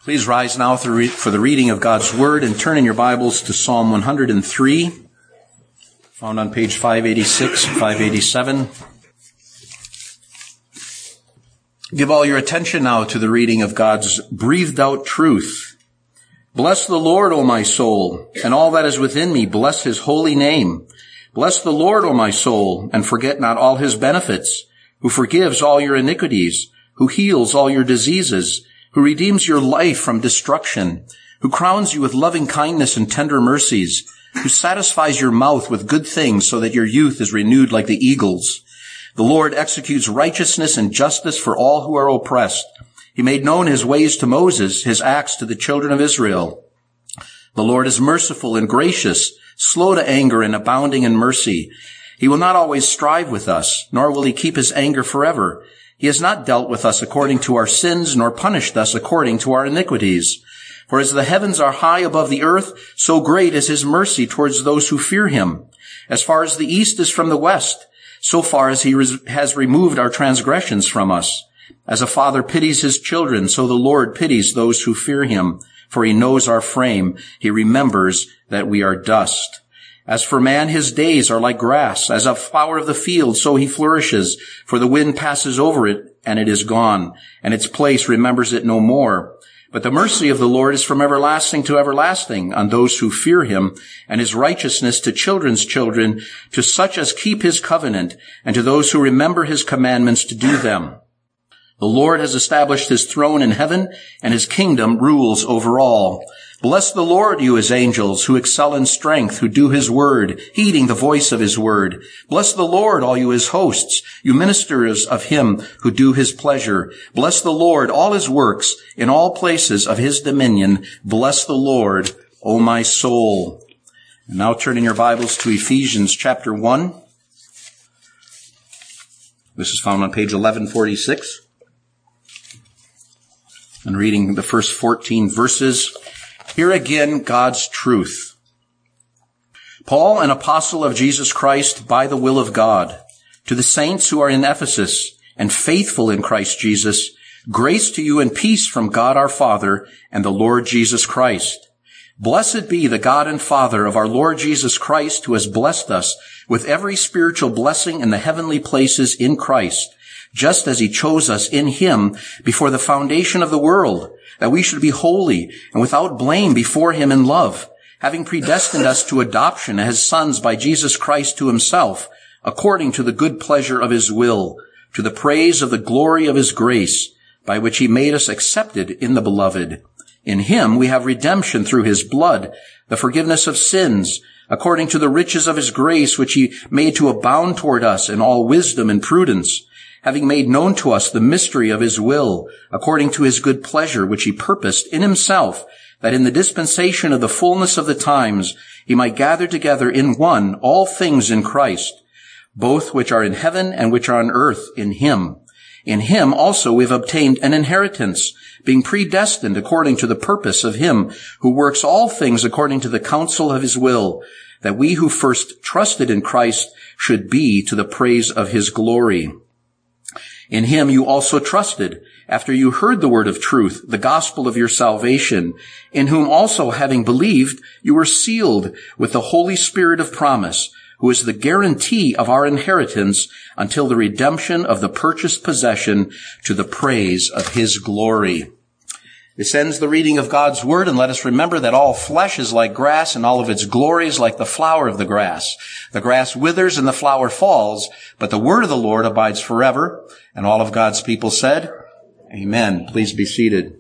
Please rise now for the reading of God's Word and turn in your Bibles to Psalm 103, found on page 586, 587. Give all your attention now to the reading of God's breathed out truth. Bless the Lord, O my soul, and all that is within me, bless his holy name. Bless the Lord, O my soul, and forget not all his benefits, who forgives all your iniquities, who heals all your diseases, who redeems your life from destruction, who crowns you with loving kindness and tender mercies, who satisfies your mouth with good things so that your youth is renewed like the eagles. The Lord executes righteousness and justice for all who are oppressed. He made known his ways to Moses, his acts to the children of Israel. The Lord is merciful and gracious, slow to anger and abounding in mercy. He will not always strive with us, nor will he keep his anger forever. He has not dealt with us according to our sins, nor punished us according to our iniquities. For as the heavens are high above the earth, so great is his mercy towards those who fear him. As far as the east is from the west, so far as he has removed our transgressions from us. As a father pities his children, so the Lord pities those who fear him. For he knows our frame. He remembers that we are dust. As for man, his days are like grass. As a flower of the field, so he flourishes. For the wind passes over it, and it is gone, and its place remembers it no more. But the mercy of the Lord is from everlasting to everlasting on those who fear him, and his righteousness to children's children, to such as keep his covenant, and to those who remember his commandments to do them. The Lord has established his throne in heaven, and his kingdom rules over all. Bless the Lord, you his angels, who excel in strength, who do his word, heeding the voice of his word. Bless the Lord, all you his hosts, you ministers of him who do his pleasure. Bless the Lord, all his works, in all places of his dominion. Bless the Lord, O my soul. And now turn in your Bibles to Ephesians chapter 1. This is found on page 1146. And reading the first 14 verses. Here again, God's truth. Paul, an apostle of Jesus Christ by the will of God, to the saints who are in Ephesus and faithful in Christ Jesus, grace to you and peace from God our Father and the Lord Jesus Christ. Blessed be the God and Father of our Lord Jesus Christ, who has blessed us with every spiritual blessing in the heavenly places in Christ, just as he chose us in him before the foundation of the world, that we should be holy and without blame before him in love, having predestined us to adoption as sons by Jesus Christ to himself, according to the good pleasure of his will, to the praise of the glory of his grace, by which he made us accepted in the beloved. In him we have redemption through his blood, the forgiveness of sins, according to the riches of his grace, which he made to abound toward us in all wisdom and prudence, having made known to us the mystery of his will, according to his good pleasure, which he purposed in himself, that in the dispensation of the fullness of the times he might gather together in one all things in Christ, both which are in heaven and which are on earth in him. In him also we have obtained an inheritance, being predestined according to the purpose of him who works all things according to the counsel of his will, that we who first trusted in Christ should be to the praise of his glory. In him you also trusted, after you heard the word of truth, the gospel of your salvation, in whom also, having believed, you were sealed with the Holy Spirit of promise, who is the guarantee of our inheritance until the redemption of the purchased possession, to the praise of his glory. This ends the reading of God's word, and let us remember that all flesh is like grass, and all of its glory is like the flower of the grass. The grass withers and the flower falls, but the word of the Lord abides forever. And all of God's people said, Amen. Please be seated.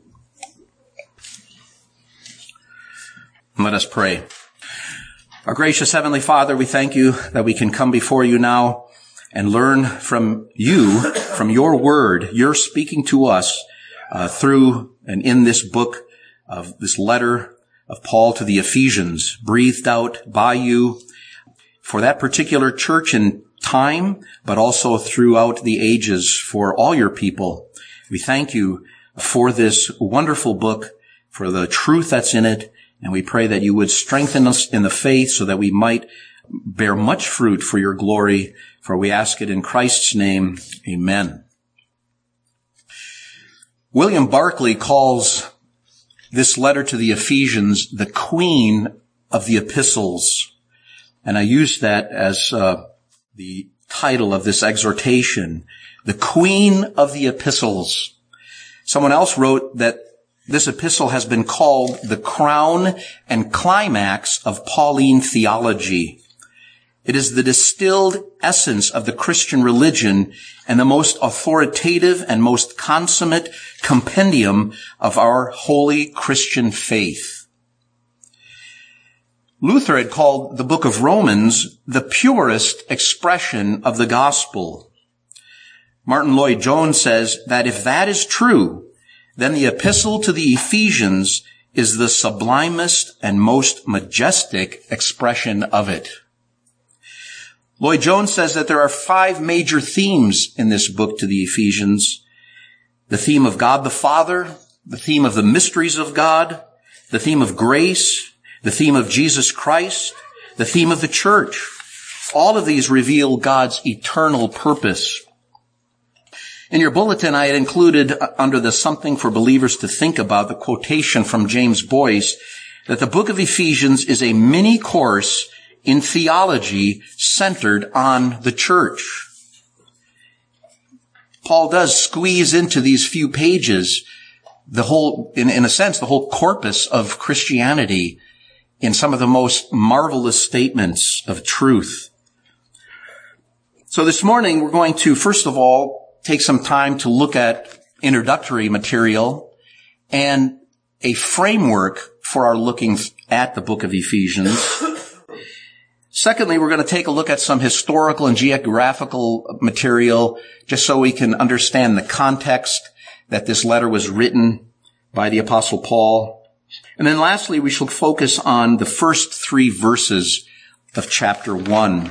Let us pray. Our gracious Heavenly Father, we thank you that we can come before you now and learn from you, from your word. You're speaking to us through and in this book of this letter of Paul to the Ephesians, breathed out by you for that particular church in time, but also throughout the ages for all your people. We thank you for this wonderful book, for the truth that's in it, and we pray that you would strengthen us in the faith so that we might bear much fruit for your glory, for we ask it in Christ's name. Amen. William Barclay calls this letter to the Ephesians the queen of the epistles. And I use that as the title of this exhortation, the queen of the epistles. Someone else wrote that this epistle has been called the crown and climax of Pauline theology. It is the distilled essence of the Christian religion and the most authoritative and most consummate compendium of our holy Christian faith. Luther had called the book of Romans the purest expression of the gospel. Martin Lloyd-Jones says that if that is true, then the epistle to the Ephesians is the sublimest and most majestic expression of it. Lloyd-Jones says that there are 5 major themes in this book to the Ephesians. The theme of God the Father, the theme of the mysteries of God, the theme of grace, the theme of Jesus Christ, the theme of the church. All of these reveal God's eternal purpose. In your bulletin, I had included under the Something for Believers to Think About the quotation from James Boyce that the book of Ephesians is a mini course in theology centered on the church. Paul does squeeze into these few pages the whole, in a sense, the whole corpus of Christianity in some of the most marvelous statements of truth. So this morning, we're going to, first of all, take some time to look at introductory material and a framework for our looking at the book of Ephesians. Secondly, we're going to take a look at some historical and geographical material just so we can understand the context that this letter was written by the Apostle Paul. And then lastly, we shall focus on the first 3 verses of chapter 1.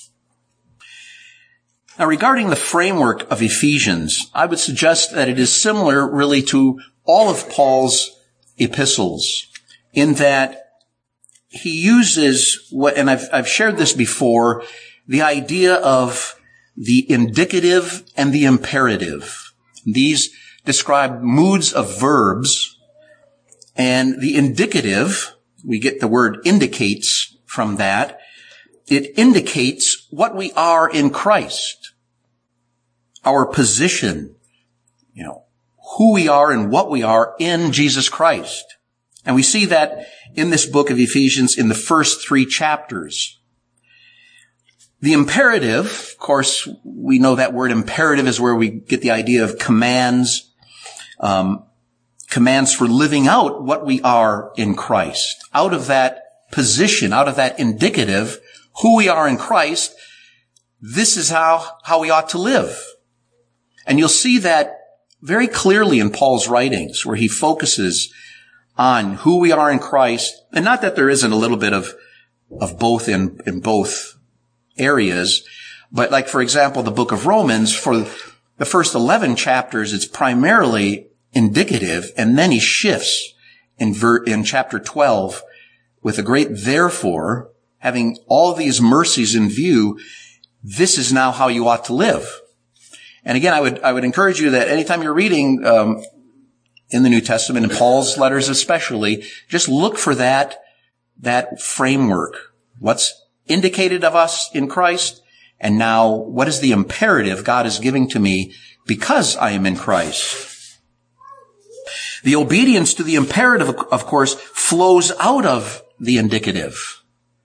Now, regarding the framework of Ephesians, I would suggest that it is similar really to all of Paul's epistles in that he uses what, and I've shared this before, the idea of the indicative and the imperative. These describe moods of verbs, and the indicative, we get the word indicates from that. It indicates what we are in Christ, our position, who we are and what we are in Jesus Christ. And we see that in this book of Ephesians in the first 3 chapters. The imperative, of course, we know that word imperative is where we get the idea of commands, commands for living out what we are in Christ. Out of that position, out of that indicative, who we are in Christ, this is how we ought to live. And you'll see that very clearly in Paul's writings, where he focuses on who we are in Christ. And not that there isn't a little bit of both in both areas, but like, for example, the book of Romans, for the first 11 chapters, it's primarily indicative, and then he shifts in chapter 12 with a great therefore, having all these mercies in view. This is now how you ought to live. And again, I would encourage you that anytime you're reading in the New Testament, and Paul's letters especially, just look for that framework. What's indicated of us in Christ, and now what is the imperative God is giving to me because I am in Christ? The obedience to the imperative, of course, flows out of the indicative.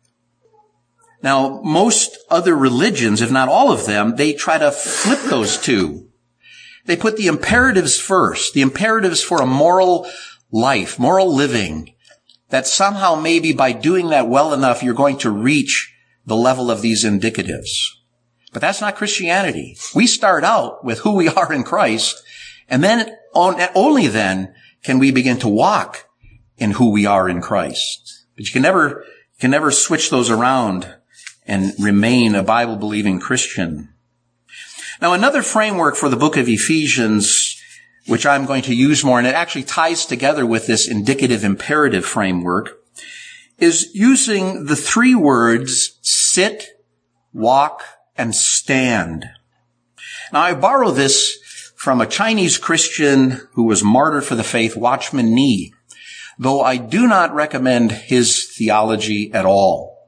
Now, most other religions, if not all of them, they try to flip those two. They put the imperatives first, the imperatives for a moral life, moral living, that somehow maybe by doing that well enough, you're going to reach the level of these indicatives. But that's not Christianity. We start out with who we are in Christ, and then only then can we begin to walk in who we are in Christ. But you can never switch those around and remain a Bible-believing Christian. Now, another framework for the book of Ephesians, which I'm going to use more, and it actually ties together with this indicative imperative framework, is using the 3 words sit, walk, and stand. Now, I borrow this from a Chinese Christian who was martyred for the faith, Watchman Nee. though I do not recommend his theology at all.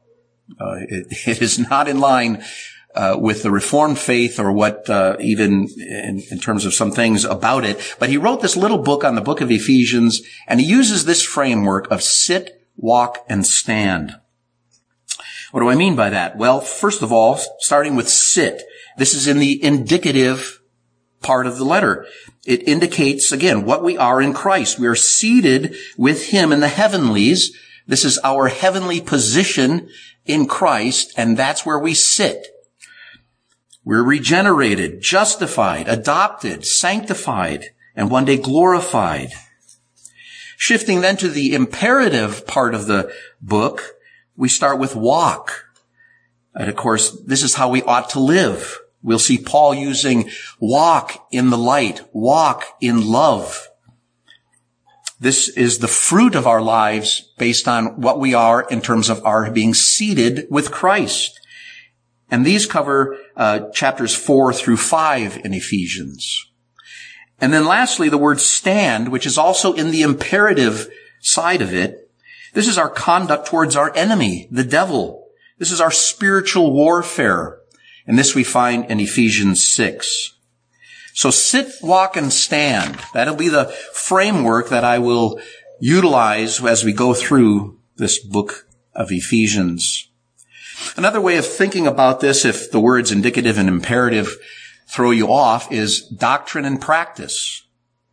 It is not in line with the Reformed faith or what even in terms of some things about it. But he wrote this little book on the book of Ephesians, and he uses this framework of sit, walk, and stand. What do I mean by that? Well, first of all, starting with sit. This is in the indicative part of the letter. It indicates, again, what we are in Christ. We are seated with him in the heavenlies. This is our heavenly position in Christ, and that's where we sit. We're regenerated, justified, adopted, sanctified, and one day glorified. Shifting then to the imperative part of the book, we start with walk. And of course, this is how we ought to live. We'll see Paul using walk in the light, walk in love. This is the fruit of our lives based on what we are in terms of our being seated with Christ. And these cover chapters 4 through 5 in Ephesians. And then lastly, the word stand, which is also in the imperative side of it. This is our conduct towards our enemy, the devil. This is our spiritual warfare. And this we find in Ephesians 6. So sit, walk, and stand. That'll be the framework that I will utilize as we go through this book of Ephesians. Another way of thinking about this, if the words indicative and imperative throw you off, is doctrine and practice.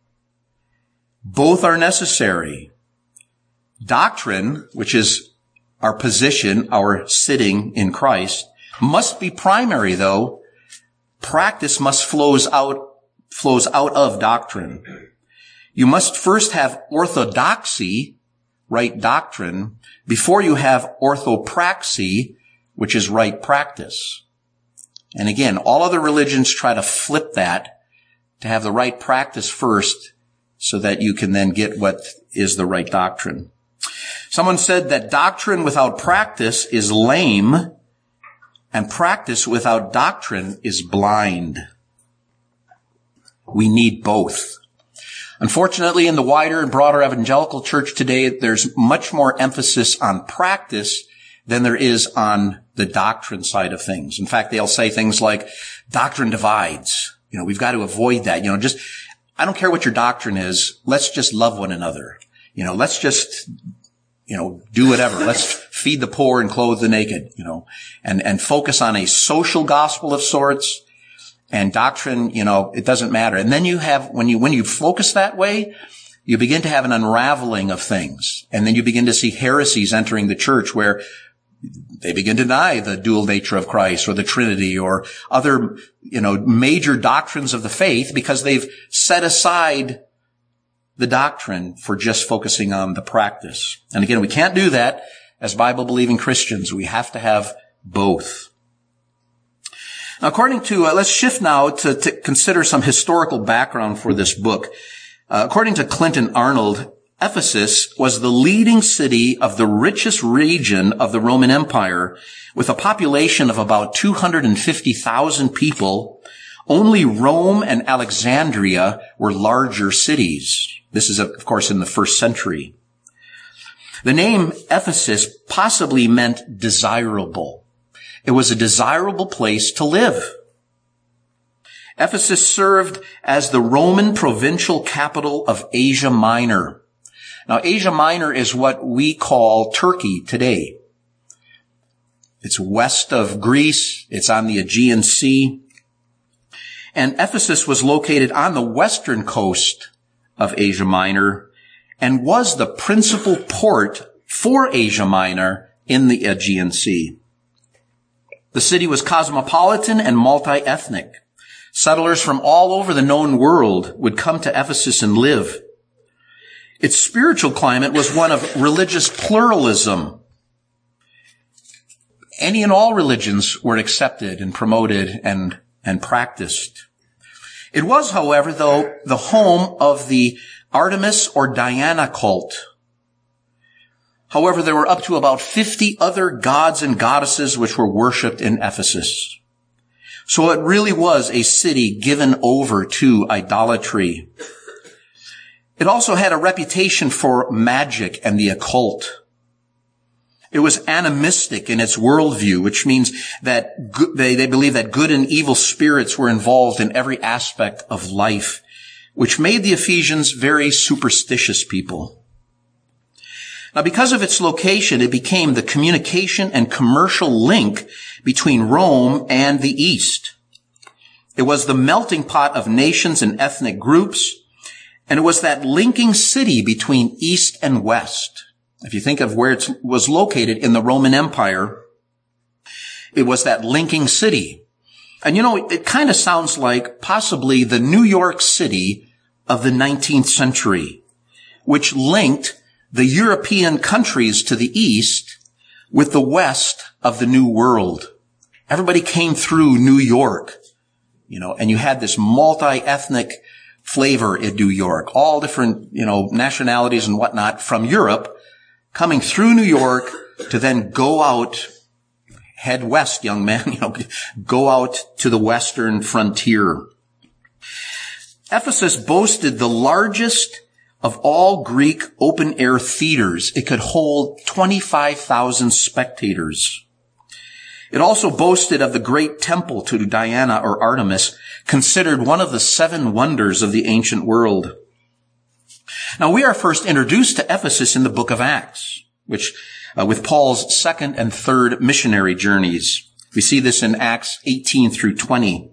Both are necessary. Doctrine, which is our position, our sitting in Christ, must be primary, though. Practice must flows out of doctrine. You must first have orthodoxy, right doctrine, before you have orthopraxy, which is right practice. And again, all other religions try to flip that, to have the right practice first, so that you can then get what is the right doctrine. Someone said that doctrine without practice is lame, and practice without doctrine is blind. We need both. Unfortunately, in the wider and broader evangelical church today, there's much more emphasis on practice than there is on the doctrine side of things. In fact, they'll say things like, doctrine divides. We've got to avoid that. I don't care what your doctrine is. Let's just love one another. Let's just do whatever. Let's feed the poor and clothe the naked, and focus on a social gospel of sorts. And doctrine, it doesn't matter. And then you have, when you focus that way, you begin to have an unraveling of things. And then you begin to see heresies entering the church where they begin to deny the dual nature of Christ or the Trinity or other, major doctrines of the faith because they've set aside the doctrine for just focusing on the practice. And again, we can't do that as Bible-believing Christians. We have to have both. Now, according to, let's shift now to consider some historical background for this book. According to Clinton Arnold, Ephesus was the leading city of the richest region of the Roman Empire, with a population of about 250,000 people. Only Rome and Alexandria were larger cities. This is, of course, in the first century. The name Ephesus possibly meant desirable. It was a desirable place to live. Ephesus served as the Roman provincial capital of Asia Minor. Now, Asia Minor is what we call Turkey today. It's west of Greece. It's on the Aegean Sea. And Ephesus was located on the western coast of Asia Minor and was the principal port for Asia Minor in the Aegean Sea. The city was cosmopolitan and multi-ethnic. Settlers from all over the known world would come to Ephesus and live. Its spiritual climate was one of religious pluralism. Any and all religions were accepted and promoted and practiced. It was, however, though, the home of the Artemis or Diana cult. However, there were up to about 50 other gods and goddesses which were worshipped in Ephesus. So it really was a city given over to idolatry. It also had a reputation for magic and the occult. It was animistic in its worldview, which means that they believed that good and evil spirits were involved in every aspect of life, which made the Ephesians very superstitious people. Now, because of its location, it became the communication and commercial link between Rome and the East. It was the melting pot of nations and ethnic groups, and it was that linking city between East and West. If you think of where it was located in the Roman Empire, it was that linking city. And it kind of sounds like possibly the New York City of the 19th century, which linked the European countries to the east with the west of the New World. Everybody came through New York, and you had this multi-ethnic flavor in New York, all different, nationalities and whatnot from Europe coming through New York to then go out, head west, young man, go out to the western frontier. Ephesus boasted the largest of all Greek open-air theaters. It could hold 25,000 spectators. It also boasted of the great temple to Diana or Artemis, considered one of the 7 wonders of the ancient world. Now, we are first introduced to Ephesus in the book of Acts, which, with Paul's second and third missionary journeys. We see this in Acts 18 through 20.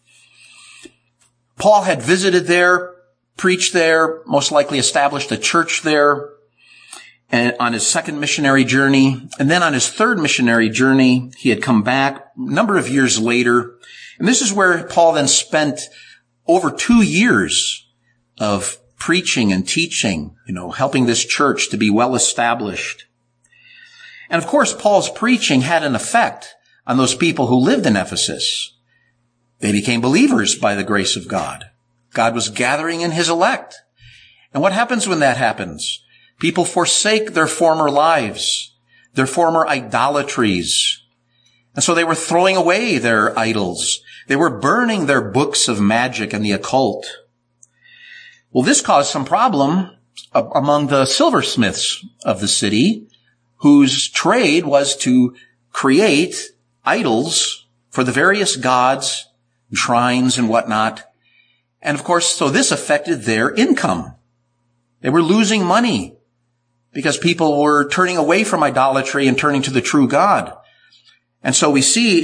Paul had visited there, preached there, most likely established a church there, and on his second missionary journey. And then on his third missionary journey, he had come back a number of years later. And this is where Paul then spent over 2 years of preaching and teaching, helping this church to be well established. And of course, Paul's preaching had an effect on those people who lived in Ephesus. They became believers by the grace of God. God was gathering in his elect. And what happens when that happens? People forsake their former lives, their former idolatries. And so they were throwing away their idols. They were burning their books of magic and the occult. Well, this caused some problem among the silversmiths of the city, whose trade was to create idols for the various gods, shrines and whatnot. And of course, so this affected their income. They were losing money because people were turning away from idolatry and turning to the true God. And so we see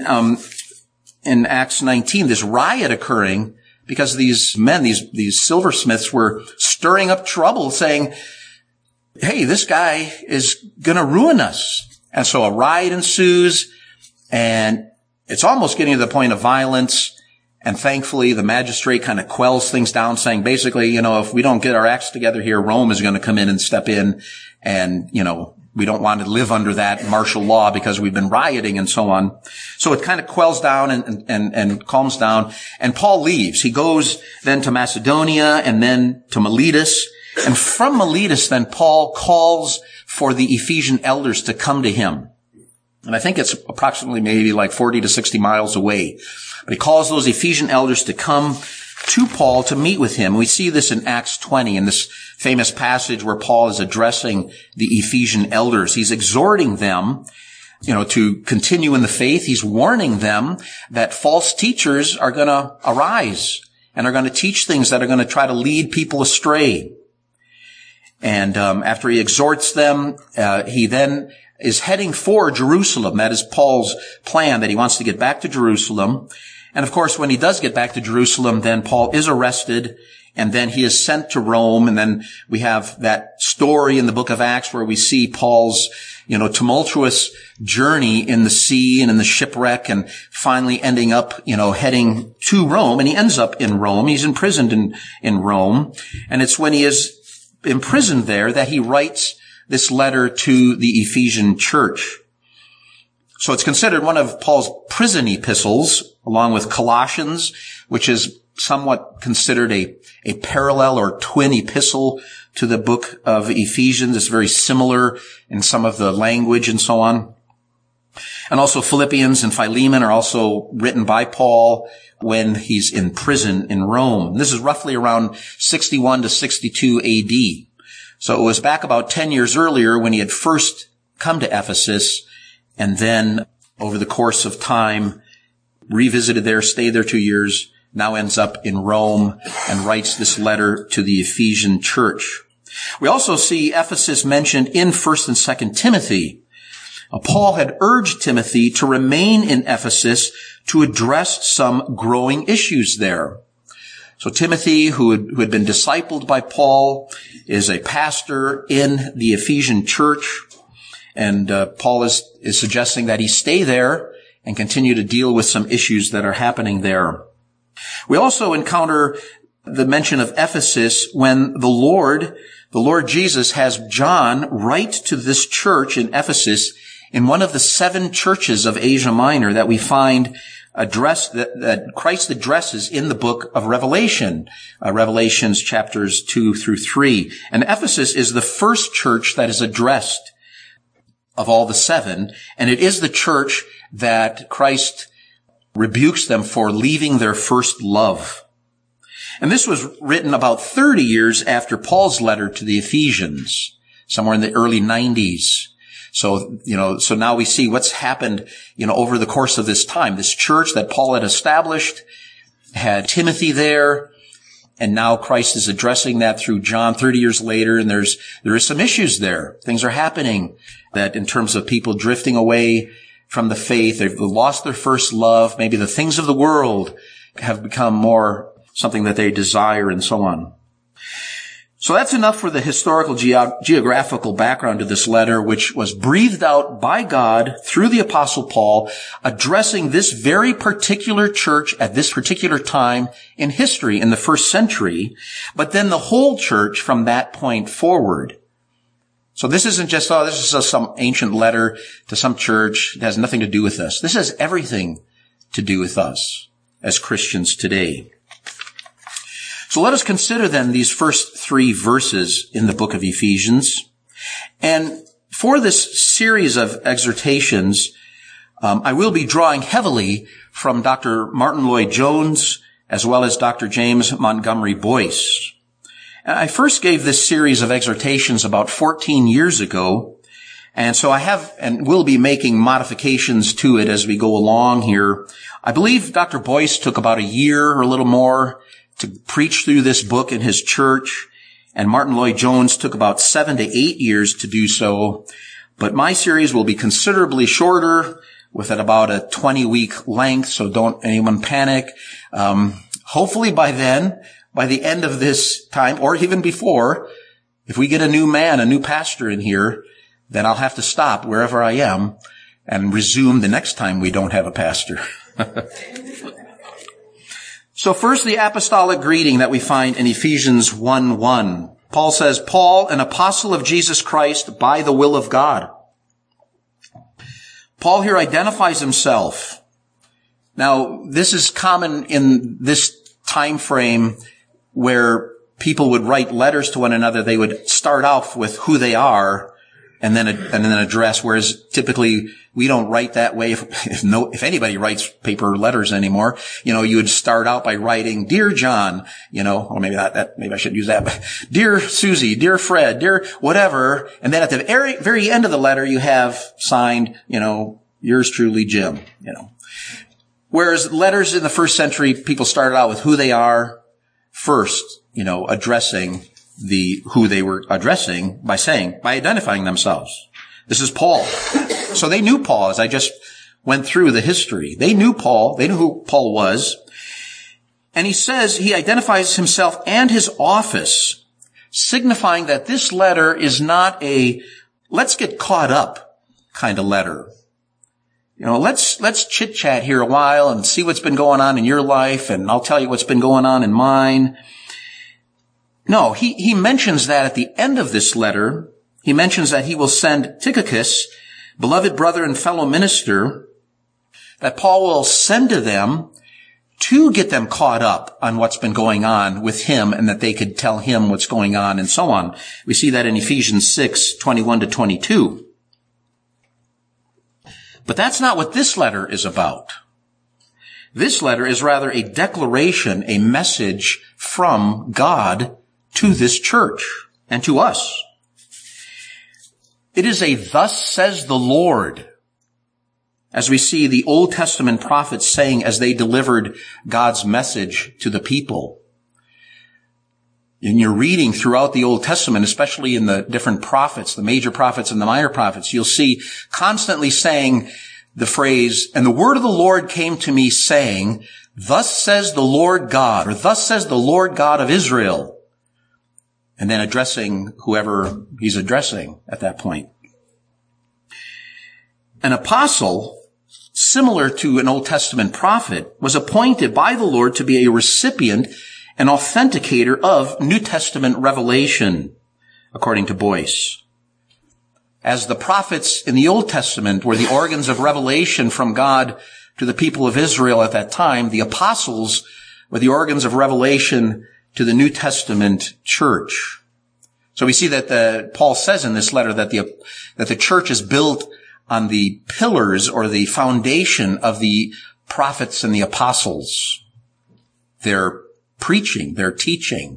in Acts 19 this riot occurring because these men, these silversmiths were stirring up trouble, saying, hey, this guy is going to ruin us. And so a riot ensues, and it's almost getting to the point of violence. And thankfully, the magistrate kind of quells things down, saying basically, if we don't get our acts together here, Rome is going to come in and step in. And, we don't want to live under that martial law because we've been rioting and so on. So it kind of quells down and calms down. And Paul leaves. He goes then to Macedonia and then to Miletus. And from Miletus, then Paul calls for the Ephesian elders to come to him. And I think it's approximately maybe like 40 to 60 miles away. But he calls those Ephesian elders to come to Paul to meet with him. We see this in Acts 20, in this famous passage where Paul is addressing the Ephesian elders. He's exhorting them, to continue in the faith. He's warning them that false teachers are going to arise and are going to teach things that are going to try to lead people astray. And after he exhorts them, he then is heading for Jerusalem. That is Paul's plan, that he wants to get back to Jerusalem. And of course, when he does get back to Jerusalem, then Paul is arrested, and then he is sent to Rome. And then we have that story in the book of Acts where we see Paul's, tumultuous journey in the sea and in the shipwreck, and finally ending up, heading to Rome. And he ends up in Rome. He's imprisoned in Rome. And it's when he is imprisoned there that he writes this letter to the Ephesian church. So it's considered one of Paul's prison epistles, along with Colossians, which is somewhat considered a parallel or twin epistle to the book of Ephesians. It's very similar in some of the language and so on. And also Philippians and Philemon are also written by Paul when he's in prison in Rome. This is roughly around 61 to 62 AD. So it was back about 10 years earlier when he had first come to Ephesus, and then over the course of time revisited there, stayed there 2 years, now ends up in Rome and writes this letter to the Ephesian church. We also see Ephesus mentioned in 1st and 2nd Timothy. Paul had urged Timothy to remain in Ephesus to address some growing issues there. So Timothy, who had been discipled by Paul, is a pastor in the Ephesian church, and Paul is suggesting that he stay there and continue to deal with some issues that are happening there. We also encounter the mention of Ephesus when the Lord Jesus has John write to this church in Ephesus in one of the 7 churches of Asia Minor that we find addressed, that Christ addresses in the book of Revelation, Revelations chapters 2 through 3. And Ephesus is the first church that is addressed of all the 7, and it is the church that Christ rebukes them for leaving their first love. And this was written about 30 years after Paul's letter to the Ephesians, somewhere in the early 90s. So now we see what's happened, over the course of this time. This church that Paul had established had Timothy there, and now Christ is addressing that through John 30 years later, and there is some issues there. Things are happening that in terms of people drifting away from the faith, they've lost their first love, maybe the things of the world have become more something that they desire, and so on. So that's enough for the historical geographical background of this letter, which was breathed out by God through the Apostle Paul, addressing this very particular church at this particular time in history in the 1st century, but then the whole church from that point forward. So this isn't just, this is just some ancient letter to some church. It has nothing to do with us. This has everything to do with us as Christians today. So let us consider then these first 3 verses in the book of Ephesians. And for this series of exhortations, I will be drawing heavily from Dr. Martin Lloyd-Jones as well as Dr. James Montgomery Boyce. I first gave this series of exhortations about 14 years ago, and so I have and will be making modifications to it as we go along here. I believe Dr. Boyce took about a year or a little more to preach through this book in his church, and Martin Lloyd-Jones took about 7 to 8 years to do so. But my series will be considerably shorter, with at about a 20-week length, so don't anyone panic. Hopefully by then, by the end of this time, or even before, if we get a new pastor in here, then I'll have to stop wherever I am and resume the next time we don't have a pastor. So first, the apostolic greeting that we find in Ephesians 1:1. Paul says, Paul, an apostle of Jesus Christ by the will of God. Paul here identifies himself. Now, this is common in this time frame where people would write letters to one another. They would start off with who they are and then address, whereas typically we don't write that way. If anybody writes paper letters anymore, you would start out by writing, Dear John, or maybe maybe I shouldn't use that, but Dear Susie, Dear Fred, Dear whatever. And then at the very end of the letter, you have signed, yours truly, Jim, Whereas letters in the 1st century, people started out with who they are first, addressing who they were addressing by identifying themselves. This is Paul. So they knew Paul, as I just went through the history. They knew Paul. They knew who Paul was. And he identifies himself and his office, signifying that this letter is not a let's get caught up kind of letter. Let's chit-chat here a while and see what's been going on in your life, and I'll tell you what's been going on in mine. No, he mentions that at the end of this letter. He mentions that he will send Tychicus, beloved brother and fellow minister, that Paul will send to them to get them caught up on what's been going on with him, and that they could tell him what's going on, and so on. We see that in Ephesians 6:21 to 22. But that's not what this letter is about. This letter is rather a declaration, a message from God to this church and to us. It is a "thus says the Lord," as we see the Old Testament prophets saying as they delivered God's message to the people. In your reading throughout the Old Testament, especially in the different prophets, the major prophets and the minor prophets, you'll see constantly saying the phrase, "And the word of the Lord came to me saying, thus says the Lord God," or "thus says the Lord God of Israel," and then addressing whoever he's addressing at that point. An apostle, similar to an Old Testament prophet, was appointed by the Lord to be a recipient and authenticator of New Testament revelation, according to Boyce. As the prophets in the Old Testament were the organs of revelation from God to the people of Israel at that time, the apostles were the organs of revelation to the New Testament church. So we see that Paul says in this letter that the church is built on the pillars or the foundation of the prophets and the apostles. Their preaching, their teaching.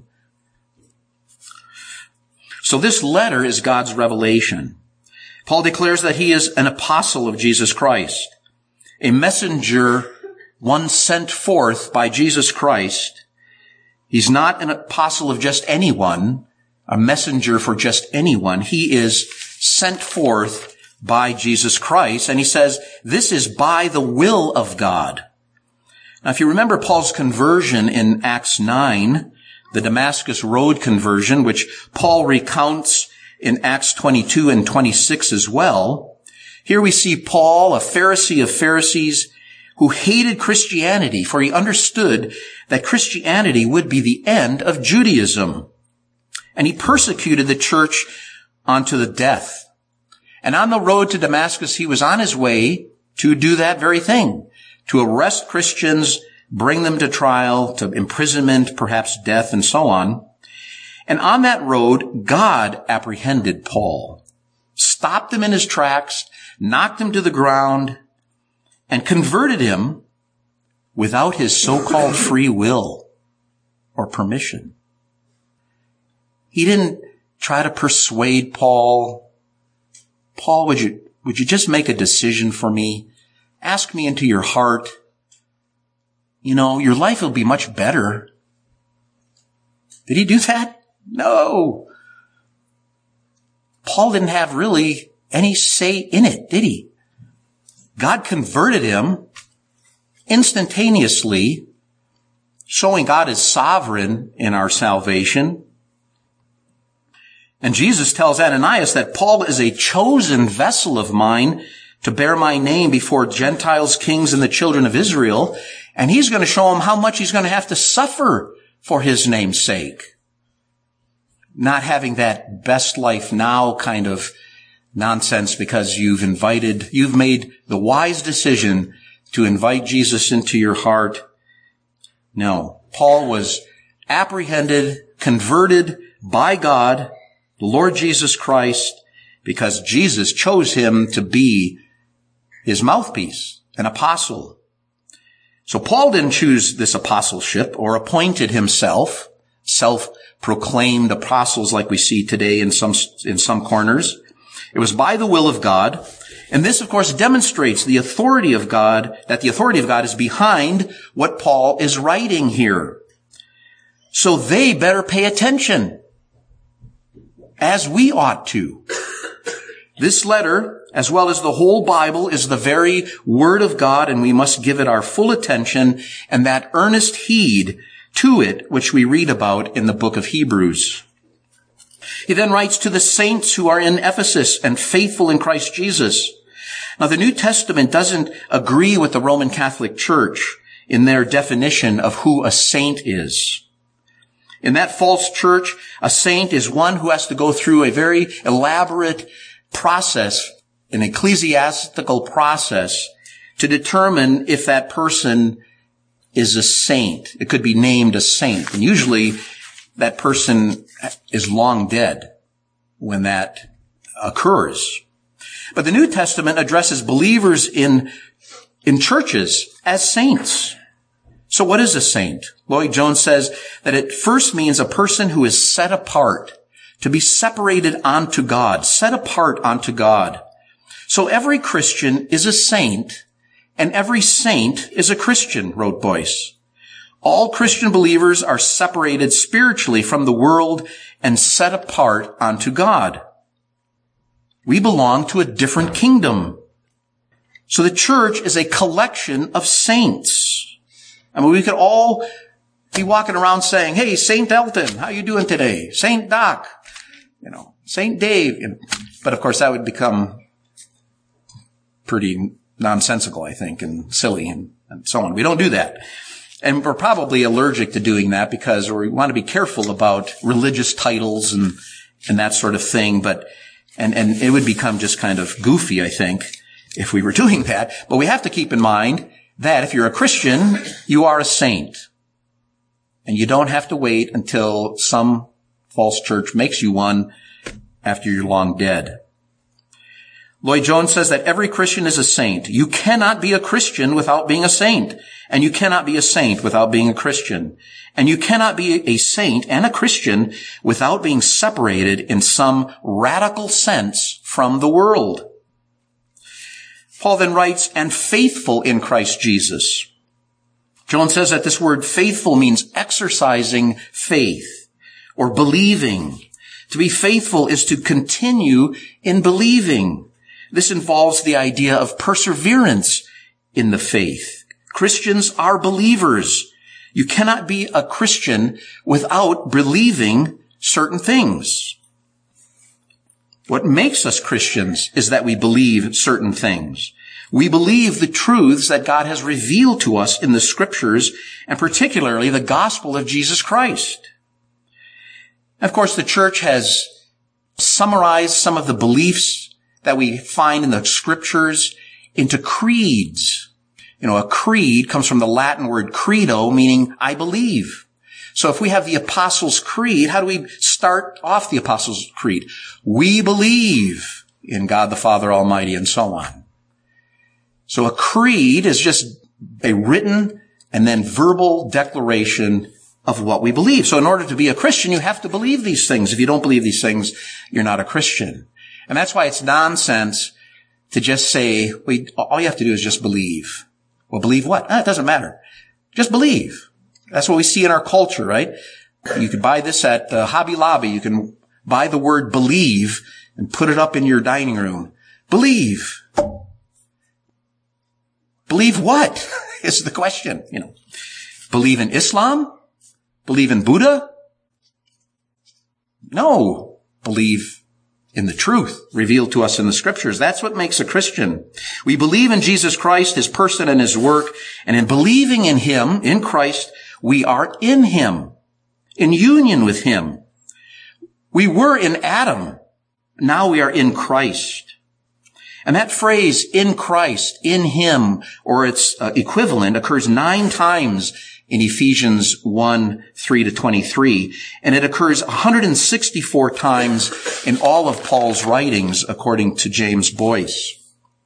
So this letter is God's revelation. Paul declares that he is an apostle of Jesus Christ, a messenger, one sent forth by Jesus Christ. He's not an apostle of just anyone, a messenger for just anyone. He is sent forth by Jesus Christ. And he says, this is by the will of God. Now, if you remember Paul's conversion in Acts 9, the Damascus Road conversion, which Paul recounts in Acts 22 and 26 as well, here we see Paul, a Pharisee of Pharisees, who hated Christianity, for he understood that Christianity would be the end of Judaism. And he persecuted the church unto the death. And on the road to Damascus, he was on his way to do that very thing, to arrest Christians, bring them to trial, to imprisonment, perhaps death, and so on. And on that road, God apprehended Paul, stopped him in his tracks, knocked him to the ground, and converted him without his so-called free will or permission. He didn't try to persuade Paul, would you just make a decision for me? Ask me into your heart. Your life will be much better. Did he do that? No. Paul didn't have really any say in it, did he? God converted him instantaneously, showing God is sovereign in our salvation. And Jesus tells Ananias that Paul is a chosen vessel of mine to bear my name before Gentiles, kings, and the children of Israel. And he's going to show him how much he's going to have to suffer for his name's sake. Not having that best life now kind of nonsense because you've made the wise decision to invite Jesus into your heart. No, Paul was apprehended, converted by God, the Lord Jesus Christ, because Jesus chose him to be his mouthpiece, an apostle. So Paul didn't choose this apostleship or appointed himself, self-proclaimed apostles like we see today in some corners. It was by the will of God. And this, of course, demonstrates the authority of God, that the authority of God is behind what Paul is writing here. So they better pay attention, as we ought to. This letter, as well as the whole Bible, is the very Word of God, and we must give it our full attention and that earnest heed to it, which we read about in the book of Hebrews. He then writes to the saints who are in Ephesus and faithful in Christ Jesus. Now, the New Testament doesn't agree with the Roman Catholic Church in their definition of who a saint is. In that false church, a saint is one who has to go through a very elaborate process, an ecclesiastical process, to determine if that person is a saint. It could be named a saint. And usually that person is long dead when that occurs. But the New Testament addresses believers in churches as saints. So what is a saint? Lloyd Jones says that it first means a person who is set apart, to be separated unto God, set apart unto God. So every Christian is a saint, and every saint is a Christian, wrote Boyce. All Christian believers are separated spiritually from the world and set apart unto God. We belong to a different kingdom. So the church is a collection of saints. I mean, we could all be walking around saying, hey, Saint Elton, how you doing today? Saint Doc, Saint Dave. But of course that would become pretty nonsensical, I think, and silly and so on. We don't do that. And we're probably allergic to doing that because we want to be careful about religious titles and that sort of thing. And it would become just kind of goofy, I think, if we were doing that. But we have to keep in mind that if you're a Christian, you are a saint. And you don't have to wait until some false church makes you one after you're long dead. Lloyd Jones says that every Christian is a saint. You cannot be a Christian without being a saint. And you cannot be a saint without being a Christian. And you cannot be a saint and a Christian without being separated in some radical sense from the world. Paul then writes, and faithful in Christ Jesus. Jones says that this word faithful means exercising faith or believing. To be faithful is to continue in believing. This involves the idea of perseverance in the faith. Christians are believers. You cannot be a Christian without believing certain things. What makes us Christians is that we believe certain things. We believe the truths that God has revealed to us in the Scriptures, and particularly the gospel of Jesus Christ. Of course, the church has summarized some of the beliefs that we find in the Scriptures into creeds. A creed comes from the Latin word credo, meaning I believe. So if we have the Apostles' Creed, how do we start off the Apostles' Creed? We believe in God the Father Almighty, and so on. So a creed is just a written and then verbal declaration of what we believe. So in order to be a Christian, you have to believe these things. If you don't believe these things, you're not a Christian. And that's why it's nonsense to just say, all you have to do is just believe. Well, believe what? It doesn't matter. Just believe. That's what we see in our culture, right? You can buy this at Hobby Lobby. You can buy the word believe and put it up in your dining room. Believe. Believe what is the question, Believe in Islam? Believe in Buddha? No. Believe in the truth revealed to us in the Scriptures. That's what makes a Christian. We believe in Jesus Christ, His person and His work, and in believing in Him, in Christ, we are in Him, in union with Him. We were in Adam. Now we are in Christ. And that phrase, in Christ, in Him, or its equivalent, occurs 9 times in Ephesians 1:3-23, and it occurs 164 times in all of Paul's writings, according to James Boyce.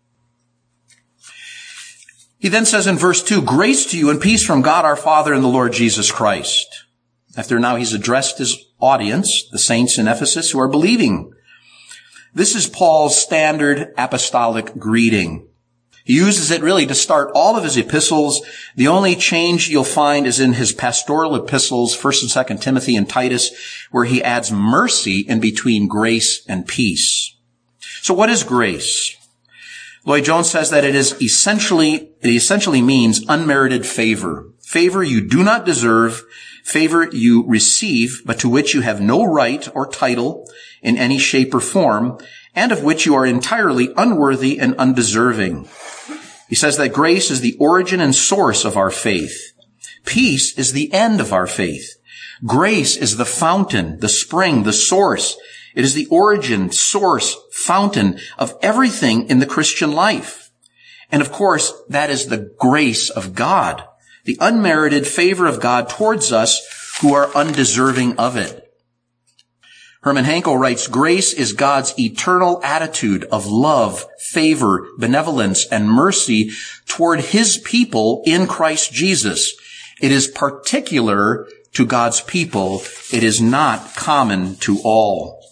He then says in verse 2, grace to you and peace from God our Father and the Lord Jesus Christ. After now he's addressed his audience, the saints in Ephesus who are believing. This is Paul's standard apostolic greeting. He uses it really to start all of his epistles. The only change you'll find is in his pastoral epistles, 1st and 2nd Timothy and Titus, where he adds mercy in between grace and peace. So what is grace? Lloyd Jones says that it essentially means unmerited favor. Favor you do not deserve, favor you receive, but to which you have no right or title in any shape or form, and of which you are entirely unworthy and undeserving. He says that grace is the origin and source of our faith. Peace is the end of our faith. Grace is the fountain, the spring, the source. It is the origin, source, fountain of everything in the Christian life. And of course, that is the grace of God, the unmerited favor of God towards us who are undeserving of it. Herman Hankel writes, grace is God's eternal attitude of love, favor, benevolence, and mercy toward his people in Christ Jesus. It is particular to God's people. It is not common to all.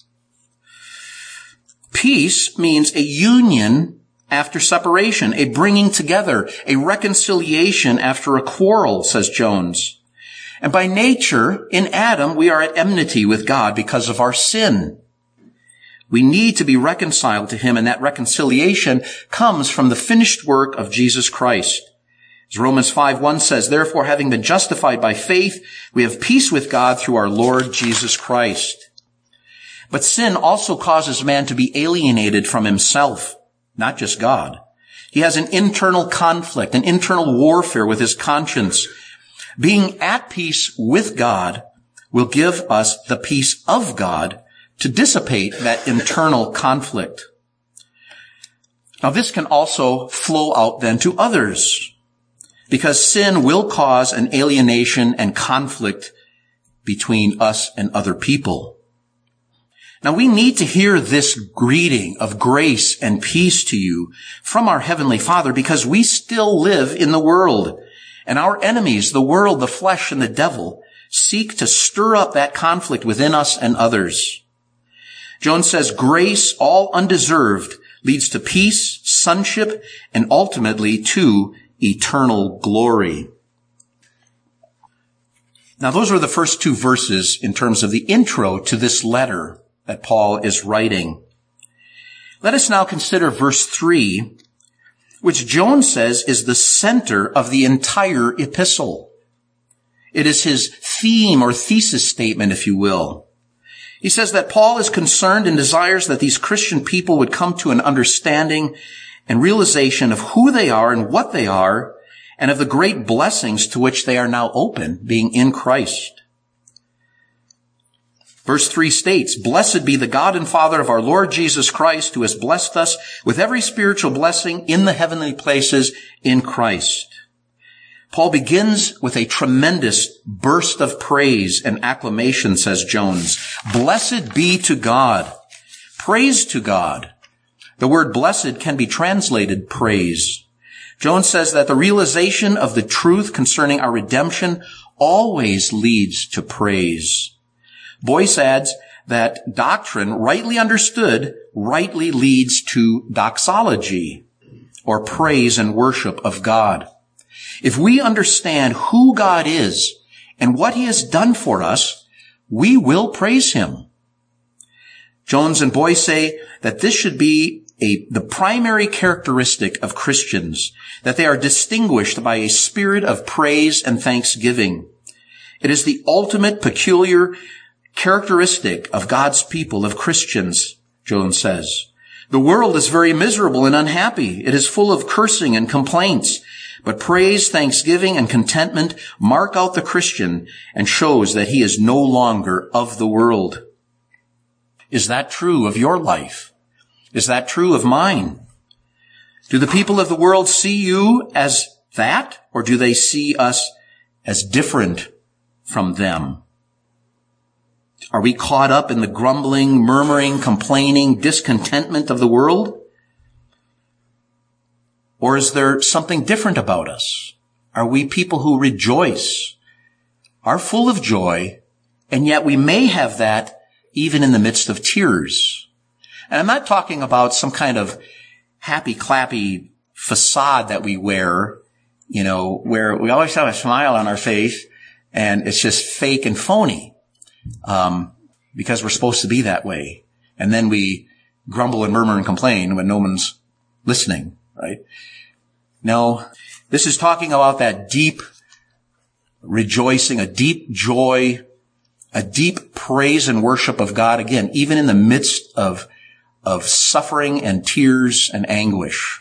Peace means a union after separation, a bringing together, a reconciliation after a quarrel, says Jones. And by nature, in Adam, we are at enmity with God because of our sin. We need to be reconciled to him, and that reconciliation comes from the finished work of Jesus Christ. As Romans 5:1 says, therefore, having been justified by faith, we have peace with God through our Lord Jesus Christ. But sin also causes man to be alienated from himself, not just God. He has an internal conflict, an internal warfare with his conscience. Being at peace with God will give us the peace of God to dissipate that internal conflict. Now, this can also flow out then to others, because sin will cause an alienation and conflict between us and other people. Now, we need to hear this greeting of grace and peace to you from our Heavenly Father, because we still live in the world, and our enemies, the world, the flesh, and the devil, seek to stir up that conflict within us and others. Jones says, grace, all undeserved, leads to peace, sonship, and ultimately to eternal glory. Now, those are the first two verses in terms of the intro to this letter that Paul is writing. Let us now consider verse 3, which Jones says is the center of the entire epistle. It is his theme or thesis statement, if you will. He says that Paul is concerned and desires that these Christian people would come to an understanding and realization of who they are and what they are, and of the great blessings to which they are now open, being in Christ. Verse 3 states, blessed be the God and Father of our Lord Jesus Christ, who has blessed us with every spiritual blessing in the heavenly places in Christ. Paul begins with a tremendous burst of praise and acclamation, says Jones. Blessed be to God. Praise to God. The word blessed can be translated praise. Jones says that the realization of the truth concerning our redemption always leads to praise. Boyce adds that doctrine, rightly understood, rightly leads to doxology, or praise and worship of God. If we understand who God is and what he has done for us, we will praise him. Jones and Boyce say that this should be the primary characteristic of Christians, that they are distinguished by a spirit of praise and thanksgiving. It is the ultimate peculiar characteristic of God's people, of Christians, Jones says. The world is very miserable and unhappy. It is full of cursing and complaints. But praise, thanksgiving, and contentment mark out the Christian and shows that he is no longer of the world. Is that true of your life? Is that true of mine? Do the people of the world see you as that, or do they see us as different from them? Are we caught up in the grumbling, murmuring, complaining, discontentment of the world? Or is there something different about us? Are we people who rejoice, are full of joy, and yet we may have that even in the midst of tears? And I'm not talking about some kind of happy, clappy facade that we wear, where we always have a smile on our face and it's just fake and phony, because we're supposed to be that way. And then we grumble and murmur and complain when no one's listening, right? No, this is talking about that deep rejoicing, a deep joy, a deep praise and worship of God, again, even in the midst of suffering and tears and anguish.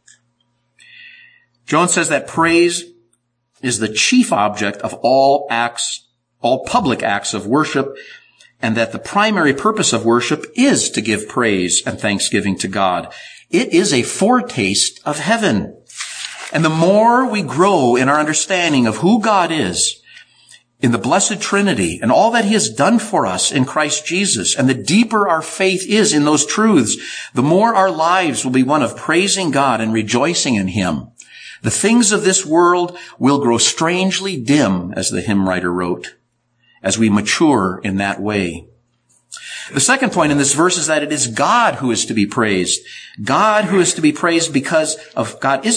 Jones says that praise is the chief object of all public acts of worship, and that the primary purpose of worship is to give praise and thanksgiving to God. It is a foretaste of heaven. And the more we grow in our understanding of who God is, in the blessed Trinity and all that he has done for us in Christ Jesus, and the deeper our faith is in those truths, the more our lives will be one of praising God and rejoicing in him. The things of this world will grow strangely dim, as the hymn writer wrote, as we mature in that way. The second point in this verse is that it is God who is to be praised. God is to be praised because of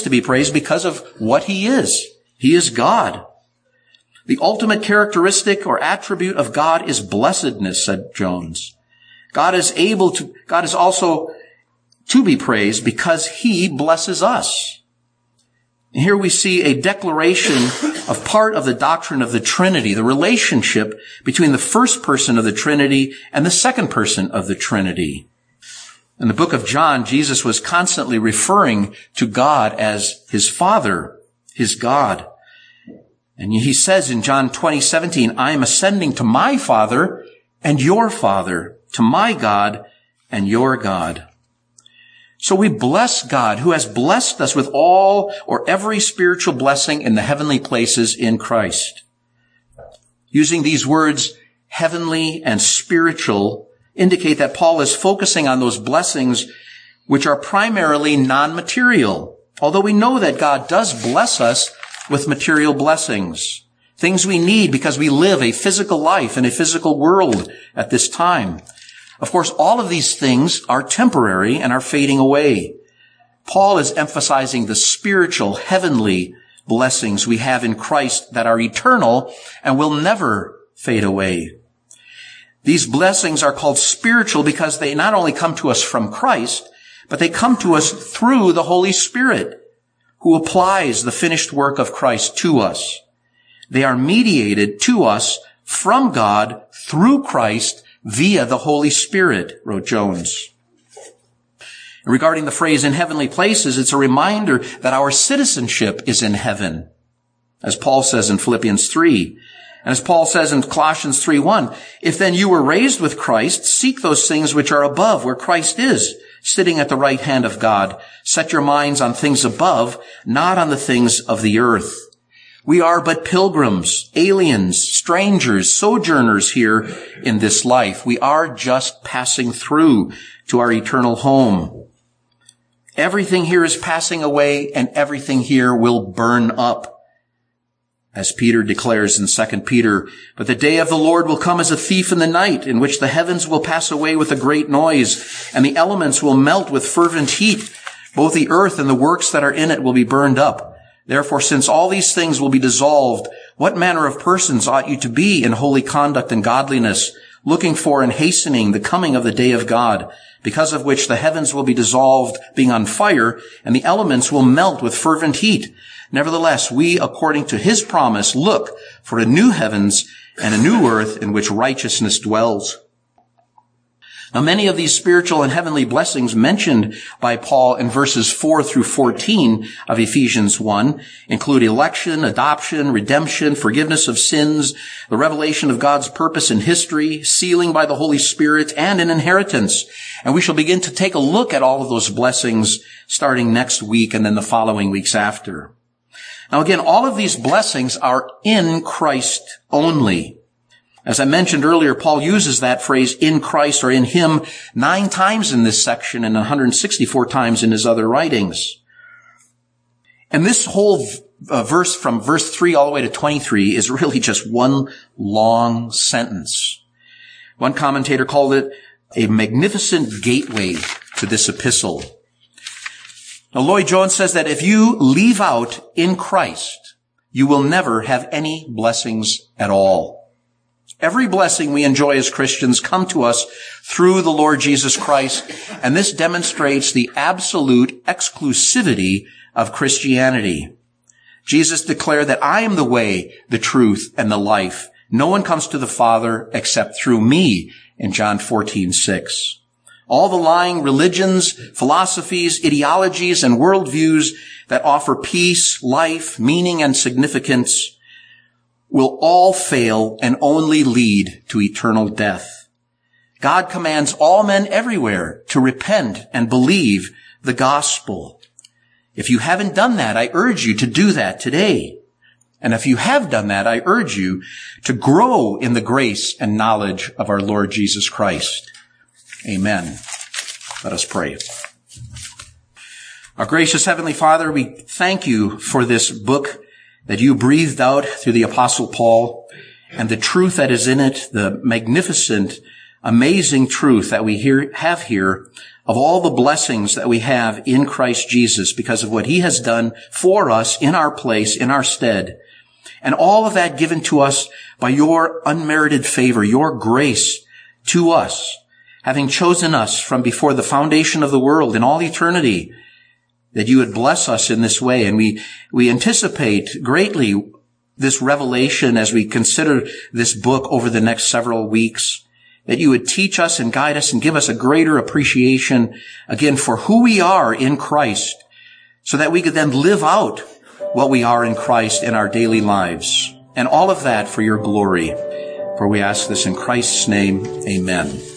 what he is. He is God. The ultimate characteristic or attribute of God is blessedness, said Jones. God is also to be praised because he blesses us. And here we see a declaration of part of the doctrine of the Trinity, the relationship between the first person of the Trinity and the second person of the Trinity. In the book of John, Jesus was constantly referring to God as his Father, his God. And he says in John 20:17, I am ascending to my Father and your Father, to my God and your God. So we bless God, who has blessed us with all or every spiritual blessing in the heavenly places in Christ. Using these words, heavenly and spiritual, indicate that Paul is focusing on those blessings which are primarily non-material, although we know that God does bless us with material blessings, things we need because we live a physical life in a physical world at this time. Of course, all of these things are temporary and are fading away. Paul is emphasizing the spiritual, heavenly blessings we have in Christ that are eternal and will never fade away. These blessings are called spiritual because they not only come to us from Christ, but they come to us through the Holy Spirit, who applies the finished work of Christ to us. They are mediated to us from God through Christ via the Holy Spirit, wrote Jones. And regarding the phrase in heavenly places, it's a reminder that our citizenship is in heaven, as Paul says in Philippians 3. And as Paul says in Colossians 3:1, if then you were raised with Christ, seek those things which are above, where Christ is, sitting at the right hand of God. Set your minds on things above, not on the things of the earth. We are but pilgrims, aliens, strangers, sojourners here in this life. We are just passing through to our eternal home. Everything here is passing away, and everything here will burn up. As Peter declares in 2 Peter, but the day of the Lord will come as a thief in the night, in which the heavens will pass away with a great noise, and the elements will melt with fervent heat. Both the earth and the works that are in it will be burned up. Therefore, since all these things will be dissolved, what manner of persons ought you to be in holy conduct and godliness, looking for and hastening the coming of the day of God, because of which the heavens will be dissolved, being on fire, and the elements will melt with fervent heat. Nevertheless, we, according to his promise, look for a new heavens and a new earth in which righteousness dwells. Now, many of these spiritual and heavenly blessings mentioned by Paul in verses 4 through 14 of Ephesians 1 include election, adoption, redemption, forgiveness of sins, the revelation of God's purpose in history, sealing by the Holy Spirit, and an inheritance. And we shall begin to take a look at all of those blessings starting next week and then the following weeks after. Now again, all of these blessings are in Christ only. As I mentioned earlier, Paul uses that phrase in Christ or in him 9 times in this section and 164 times in his other writings. And this whole verse from verse 3 all the way to 23 is really just one long sentence. One commentator called it a magnificent gateway to this epistle. Now, Lloyd Jones says that if you leave out in Christ, you will never have any blessings at all. Every blessing we enjoy as Christians come to us through the Lord Jesus Christ, and this demonstrates the absolute exclusivity of Christianity. Jesus declared that I am the way, the truth, and the life. No one comes to the Father except through me in John 14:6. All the lying religions, philosophies, ideologies, and worldviews that offer peace, life, meaning, and significance will all fail and only lead to eternal death. God commands all men everywhere to repent and believe the gospel. If you haven't done that, I urge you to do that today. And if you have done that, I urge you to grow in the grace and knowledge of our Lord Jesus Christ. Amen. Let us pray. Our gracious Heavenly Father, we thank you for this book that you breathed out through the Apostle Paul and the truth that is in it, the magnificent, amazing truth that we have here of all the blessings that we have in Christ Jesus because of what he has done for us in our place, in our stead. And all of that given to us by your unmerited favor, your grace to us, having chosen us from before the foundation of the world in all eternity, that you would bless us in this way. And we anticipate greatly this revelation as we consider this book over the next several weeks, that you would teach us and guide us and give us a greater appreciation, again, for who we are in Christ, so that we could then live out what we are in Christ in our daily lives. And all of that for your glory. For we ask this in Christ's name, amen.